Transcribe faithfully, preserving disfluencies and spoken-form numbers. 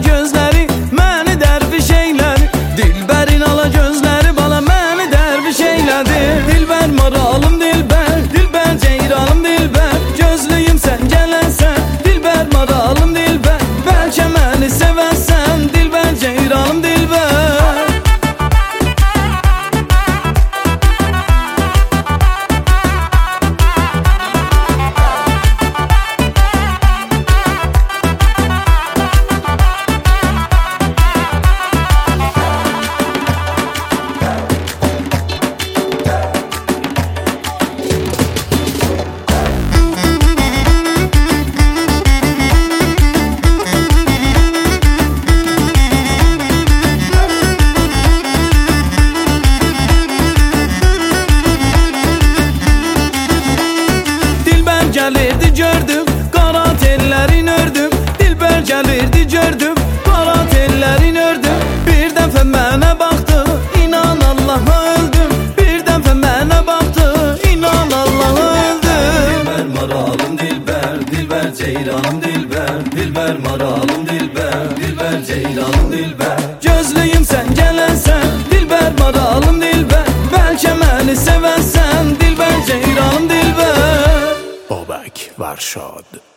gözləri məni dərviş eylədi. Dilbərin ala gözləri bala məni dərviş eylədi. Dilbər maralım dilbər, dilbər ceyranım dilbər, gözlüyüm sən gələnsən, dilbər maralım dilbər, bəlkə məni sevərsən, dilbər ceyranım dilbər. Gəlirdi gördüm, qara tellərin ördüm. Dilbər gəlirdi gördüm, qara tellərin ördüm. Bir dəfə mənə baxdı, inan Allaha öldüm. Bir dəfə mənə baxdı, inan Allaha öldüm. Dilbər maralım dilbər, dilbər ceyranım dilbər, dilbər maralım dilbər, dilbər ceyranım dilbər. Gözlüyüm sən gələnsən, dilbər maralım dilbər, bəlkə məni sevərsən, dilbər ceyranım dilbər. Babək Varşad.